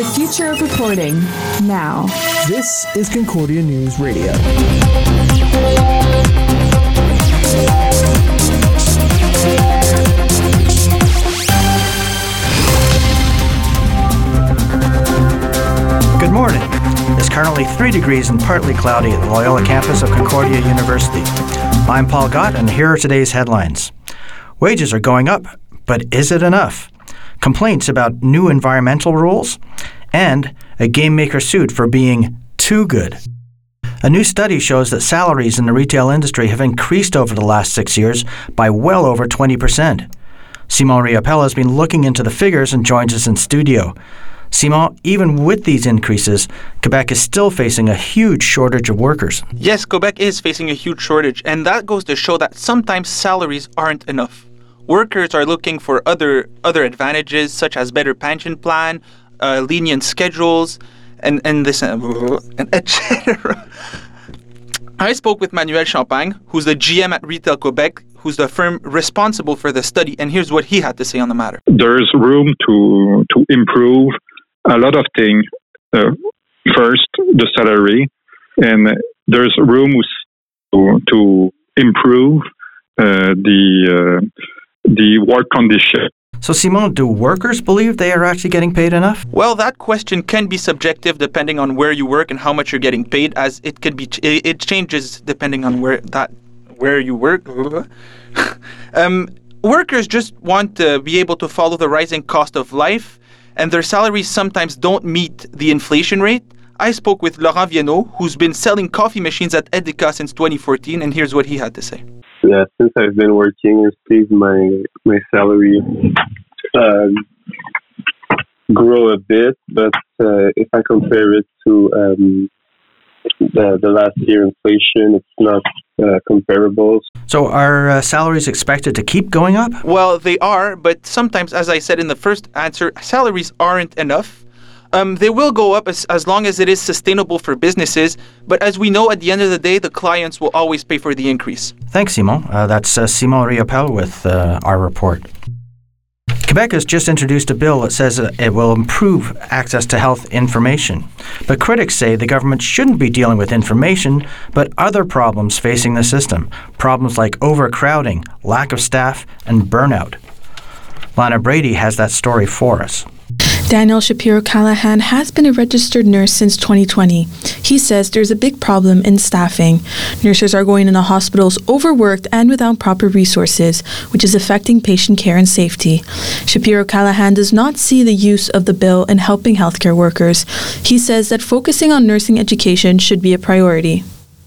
The future of reporting, now. This is Concordia News Radio. Good morning. It's currently 3 degrees and partly cloudy at the Loyola campus of Concordia University. I'm Paul Gott, and here are today's headlines. Wages are going up, but is it enough? Complaints about new environmental rules, and a game maker sued for being too good. A new study shows that salaries in the retail industry have increased over the last 6 years by well over 20%. Simon Riopel has been looking into the figures and joins us in studio. Simon, even with these increases, Quebec is still facing a huge shortage of workers. Yes, Quebec is facing a huge shortage, and that goes to show that sometimes salaries aren't enough. Workers are looking for other advantages, such as better pension plan, lenient schedules, and this, etc. I spoke with Manuel Champagne, who's the GM at Retail Quebec, who's the firm responsible for the study, and here's what he had to say on the matter. There's room to improve a lot of things. First, the salary, and there's room to improve the work condition. So, Simon, do workers believe they are actually getting paid enough? Well, that question can be subjective depending on where you work and how much you're getting paid, as it changes depending on where you work. Workers just want to be able to follow the rising cost of life, and their salaries sometimes don't meet the inflation rate. I spoke with Laurent Vienneau, who's been selling coffee machines at Edeka since 2014, and here's what he had to say. Yeah, since I've been working, I've seen my salary grow a bit, but if I compare it to the last year inflation, it's not comparable. So are salaries expected to keep going up? Well, they are, but sometimes, as I said in the first answer, salaries aren't enough. They will go up as long as it is sustainable for businesses, but as we know, at the end of the day, the clients will always pay for the increase. Thanks, Simon. That's Simon Riopel with our report. Quebec has just introduced a bill that says it will improve access to health information. But critics say the government shouldn't be dealing with information, but other problems facing the system. Problems like overcrowding, lack of staff, and burnout. Lana Brady has that story for us. Daniel Shapiro-Callahan has been a registered nurse since 2020. He says there's a big problem in staffing. Nurses are going into hospitals overworked and without proper resources, which is affecting patient care and safety. Shapiro-Callahan does not see the use of the bill in helping healthcare workers. He says that focusing on nursing education should be a priority.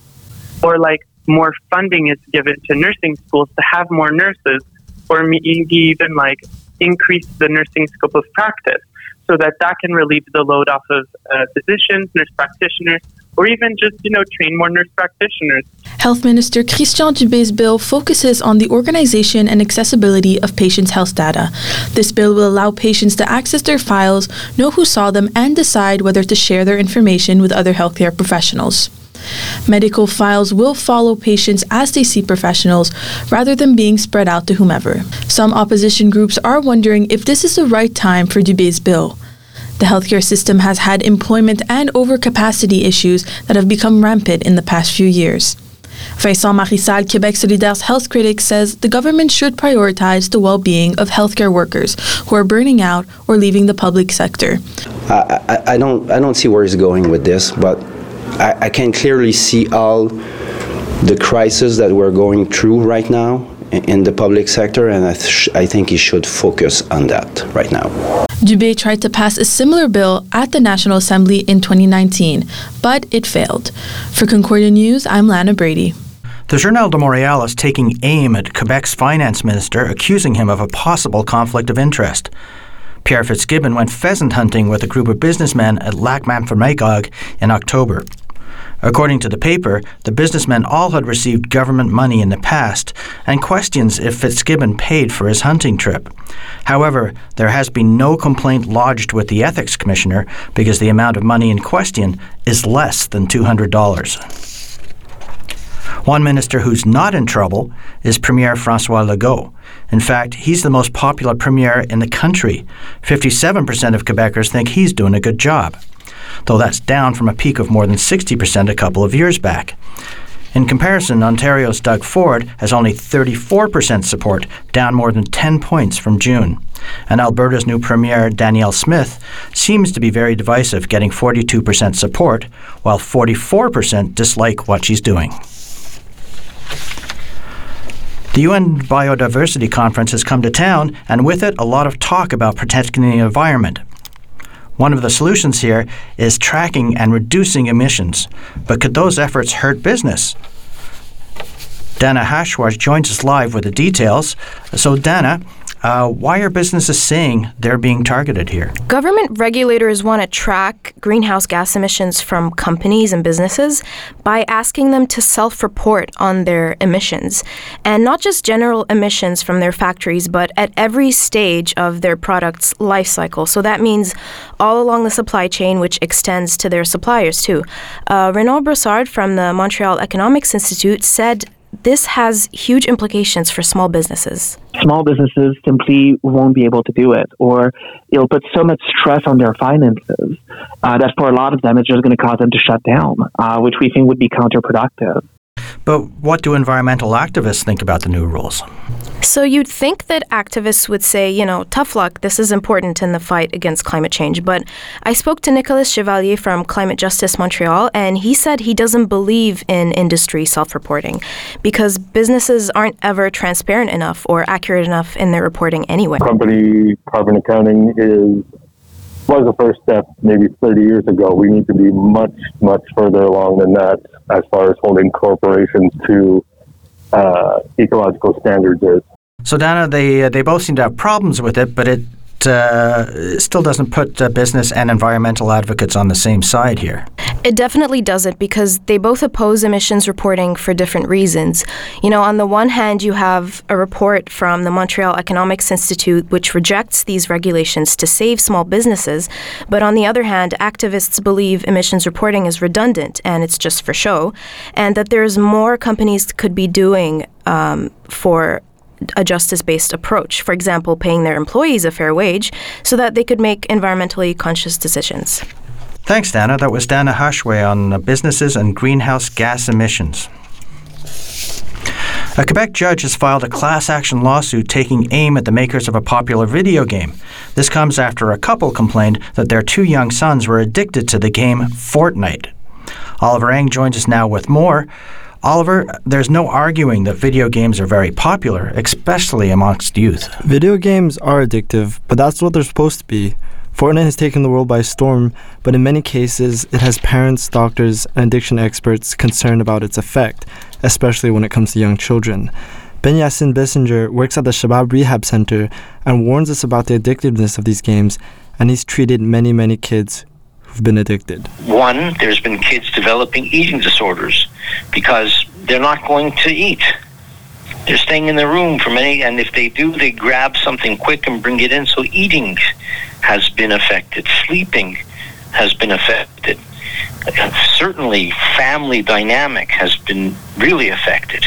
Or more funding is given to nursing schools to have more nurses, or maybe even increase the nursing scope of practice, so that can relieve the load off of physicians, nurse practitioners, or even just, train more nurse practitioners. Health Minister Christian Dubé's bill focuses on the organization and accessibility of patients' health data. This bill will allow patients to access their files, know who saw them, and decide whether to share their information with other healthcare professionals. Medical files will follow patients as they see professionals, rather than being spread out to whomever. Some opposition groups are wondering if this is the right time for Dubé's bill. The healthcare system has had employment and overcapacity issues that have become rampant in the past few years. Vincent Marissal, Québec Solidaire's health critic, says the government should prioritize the well-being of healthcare workers who are burning out or leaving the public sector. I don't see where it's going with this, but I can clearly see all the crisis that we're going through right now in the public sector, and I think he should focus on that right now. Dubé tried to pass a similar bill at the National Assembly in 2019, but it failed. For Concordia News, I'm Lana Brady. The Journal de Montréal is taking aim at Quebec's finance minister, accusing him of a possible conflict of interest. Pierre Fitzgibbon went pheasant hunting with a group of businessmen at Lac-Memphremagog in October. According to the paper, the businessmen all had received government money in the past and questions if Fitzgibbon paid for his hunting trip. However, there has been no complaint lodged with the Ethics Commissioner because the amount of money in question is less than $200. One minister who's not in trouble is Premier François Legault. In fact, he's the most popular premier in the country. 57% of Quebecers think he's doing a good job, though that's down from a peak of more than 60% a couple of years back. In comparison, Ontario's Doug Ford has only 34% support, down more than 10 points from June. And Alberta's new premier, Danielle Smith, seems to be very divisive, getting 42% support, while 44% dislike what she's doing. The UN Biodiversity Conference has come to town, and with it, a lot of talk about protecting the environment. One of the solutions here is tracking and reducing emissions. But could those efforts hurt business? Dana Hashwar joins us live with the details. So Dana, why are businesses saying they're being targeted here? Government regulators want to track greenhouse gas emissions from companies and businesses by asking them to self-report on their emissions. And not just general emissions from their factories, but at every stage of their product's life cycle. So that means all along the supply chain, which extends to their suppliers too. Renaud Brossard from the Montreal Economics Institute said this has huge implications for small businesses. Small businesses simply won't be able to do it, or it'll put so much stress on their finances that for a lot of them, it's just going to cause them to shut down, which we think would be counterproductive. But what do environmental activists think about the new rules? So you'd think that activists would say, tough luck, this is important in the fight against climate change. But I spoke to Nicolas Chevalier from Climate Justice Montreal, and he said he doesn't believe in industry self-reporting because businesses aren't ever transparent enough or accurate enough in their reporting anyway. Company carbon accounting was the first step maybe 30 years ago. We need to be much, much further along than that as far as holding corporations to ecological standards is. So Dana, they both seem to have problems with it, but it still doesn't put business and environmental advocates on the same side here. It definitely doesn't, because they both oppose emissions reporting for different reasons. On the one hand, you have a report from the Montreal Economics Institute which rejects these regulations to save small businesses. But on the other hand, activists believe emissions reporting is redundant and it's just for show, and that there's more companies could be doing for a justice-based approach. For example, paying their employees a fair wage so that they could make environmentally conscious decisions. Thanks, Dana. That was Dana Hashway on businesses and greenhouse gas emissions. A Quebec judge has filed a class action lawsuit taking aim at the makers of a popular video game. This comes after a couple complained that their two young sons were addicted to the game Fortnite. Oliver Eng joins us now with more. Oliver, there's no arguing that video games are very popular, especially amongst youth. Video games are addictive, but that's what they're supposed to be. Fortnite has taken the world by storm, but in many cases, it has parents, doctors, and addiction experts concerned about its effect, especially when it comes to young children. Ben Yassin Bissinger works at the Shabab Rehab Center and warns us about the addictiveness of these games, and he's treated many, many kids who've been addicted. One, there's been kids developing eating disorders because they're not going to eat. They're staying in their room for many, and if they do, they grab something quick and bring it in. So eating has been affected. Sleeping has been affected. Certainly, family dynamic has been really affected.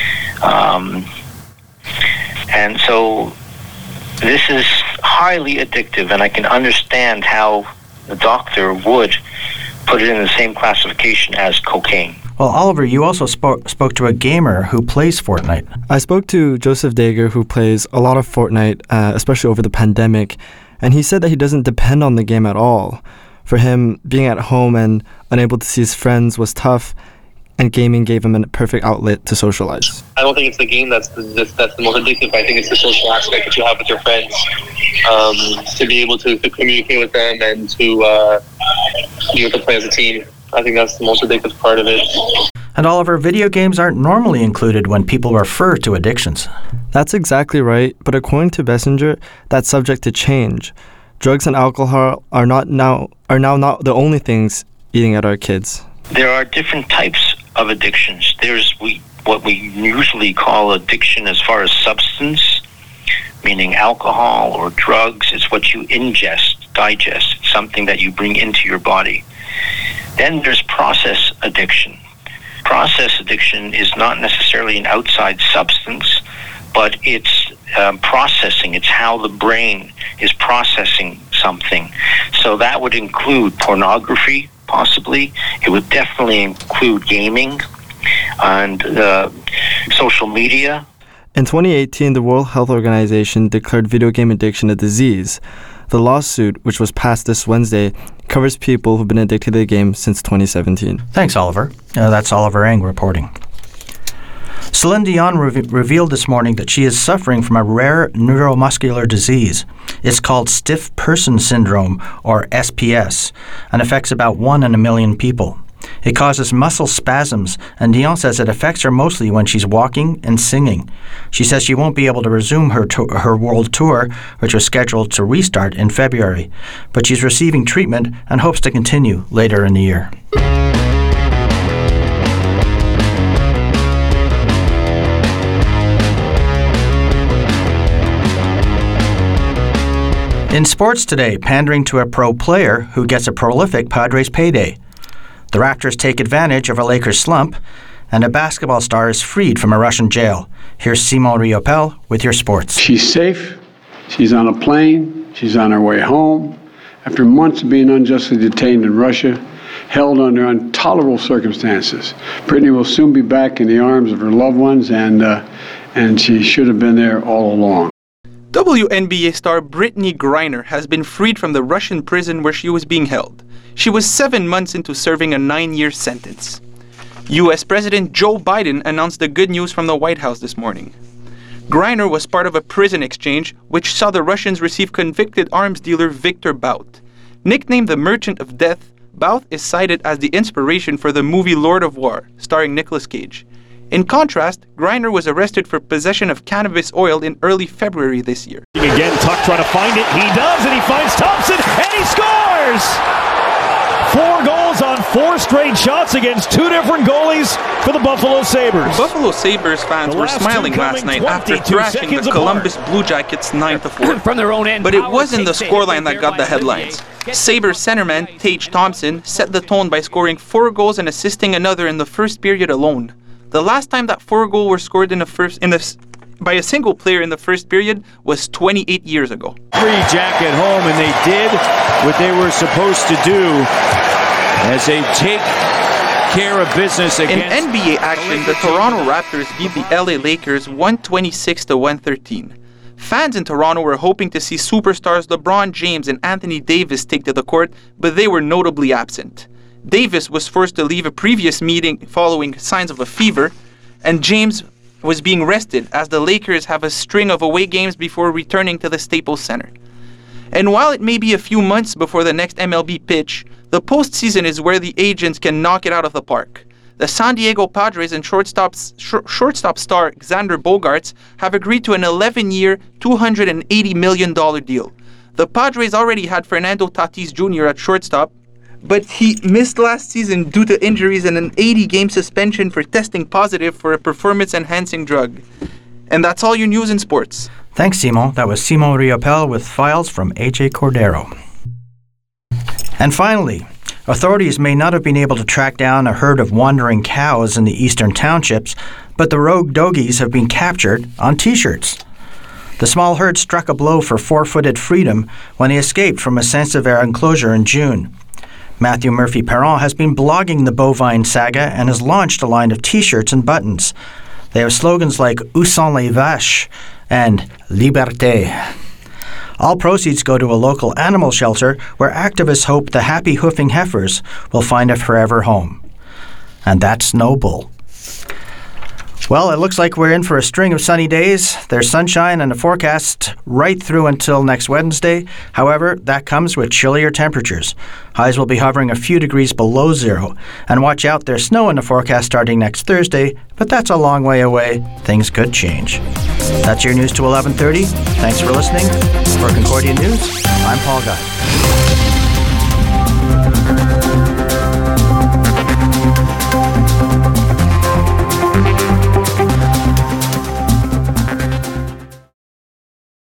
And so this is highly addictive, and I can understand how the doctor would put it in the same classification as cocaine. Well, Oliver, you also spoke to a gamer who plays Fortnite. I spoke to Joseph Dager, who plays a lot of Fortnite, especially over the pandemic, and he said that he doesn't depend on the game at all. For him, being at home and unable to see his friends was tough, and gaming gave him a perfect outlet to socialize. I don't think it's the game that's the most addictive. I think it's the social aspect that you have with your friends, to be able to communicate with them and to be able to play as a team. I think that's the most addictive part of it. And Oliver, video games aren't normally included when people refer to addictions. That's exactly right, but according to Bissinger, that's subject to change. Drugs and alcohol are now not the only things eating at our kids. There are different types of addictions. There's what we usually call addiction as far as substance, meaning alcohol or drugs. It's what you ingest, digest. It's something that you bring into your body. Then there's process addiction. Process addiction is not necessarily an outside substance, but it's processing. It's how the brain is processing something. So that would include pornography, possibly. It would definitely include gaming and social media. In 2018, the World Health Organization declared video game addiction a disease. The lawsuit, which was passed this Wednesday, covers people who've been addicted to the game since 2017. Thanks, Oliver. That's Oliver Eng reporting. Celine Dion revealed this morning that she is suffering from a rare neuromuscular disease. It's called Stiff Person Syndrome, or SPS, and affects about 1 in a million people. It causes muscle spasms, and Dion says it affects her mostly when she's walking and singing. She says she won't be able to resume her world tour, which was scheduled to restart in February. But she's receiving treatment and hopes to continue later in the year. In sports today, pandering to a pro player who gets a prolific Padres payday. The Raptors take advantage of a Lakers slump, and a basketball star is freed from a Russian jail. Here's Simon Riopel with your sports. She's safe. She's on a plane. She's on her way home. After months of being unjustly detained in Russia, held under intolerable circumstances, Brittany will soon be back in the arms of her loved ones, and she should have been there all along. WNBA star Brittany Griner has been freed from the Russian prison where she was being held. She was 7 months into serving a 9-year sentence. U.S. President Joe Biden announced the good news from the White House this morning. Griner was part of a prison exchange which saw the Russians receive convicted arms dealer Viktor Bout. Nicknamed the Merchant of Death, Bout is cited as the inspiration for the movie Lord of War, starring Nicolas Cage. In contrast, Griner was arrested for possession of cannabis oil in early February this year. Again, Tuck trying to find it. He does, and he finds Thompson, and he scores! 4 goals on 4 straight shots against 2 different goalies for the Buffalo Sabres. Buffalo Sabres fans were smiling last night after thrashing the Columbus Blue Jackets 9-4. From their own end, but it wasn't the scoreline that got the headlines. Sabres centerman Tage Thompson set the tone by scoring 4 goals and assisting another in the first period alone. The last time that 4 goals were scored by a single player in the first period was 28 years ago. Free Jacket home, and they did what they were supposed to do as they take care of business against... In NBA action, the Toronto Raptors beat the LA Lakers 126-113. Fans in Toronto were hoping to see superstars LeBron James and Anthony Davis take to the court, but they were notably absent. Davis was forced to leave a previous meeting following signs of a fever, and James was being rested as the Lakers have a string of away games before returning to the Staples Center. And while it may be a few months before the next MLB pitch, the postseason is where the agents can knock it out of the park. The San Diego Padres and shortstop star Xander Bogaerts have agreed to an 11-year, $280 million deal. The Padres already had Fernando Tatis Jr. at shortstop, but he missed last season due to injuries and an 80-game suspension for testing positive for a performance-enhancing drug. And that's all your news in sports. Thanks, Simon. That was Simon Riopel with files from AJ Cordero. And finally, authorities may not have been able to track down a herd of wandering cows in the eastern townships, but the rogue doggies have been captured on T-shirts. The small herd struck a blow for 4-footed freedom when they escaped from a Saint-Sever enclosure in June. Matthew Murphy-Perron has been blogging the bovine saga and has launched a line of T-shirts and buttons. They have slogans like "Où sont les vaches" and "Liberté." All proceeds go to a local animal shelter where activists hope the happy hoofing heifers will find a forever home. And that's no bull. Well, it looks like we're in for a string of sunny days. There's sunshine and a forecast right through until next Wednesday. However, that comes with chillier temperatures. Highs will be hovering a few degrees below zero. And watch out, there's snow in the forecast starting next Thursday, but that's a long way away. Things could change. That's your news to 11:30. Thanks for listening. For Concordia News, I'm Paul Guy.